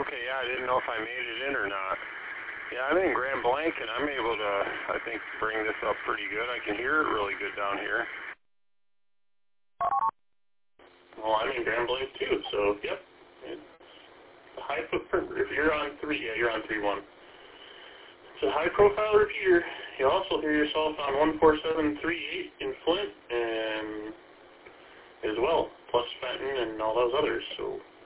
Okay, yeah, I didn't know if I made it in or not. Yeah, I'm in Grand Blanc, and I'm able to, I think, bring this up pretty good. I can hear it really good down here. Well, I'm in Grand Blanc too, so, yep. It's a high footprint. If you're on 3, yeah, you're on 3.1. It's a high-profile repeater. You'll also hear yourself on 14738 in Flint, and as well, plus Fenton and all those others, so...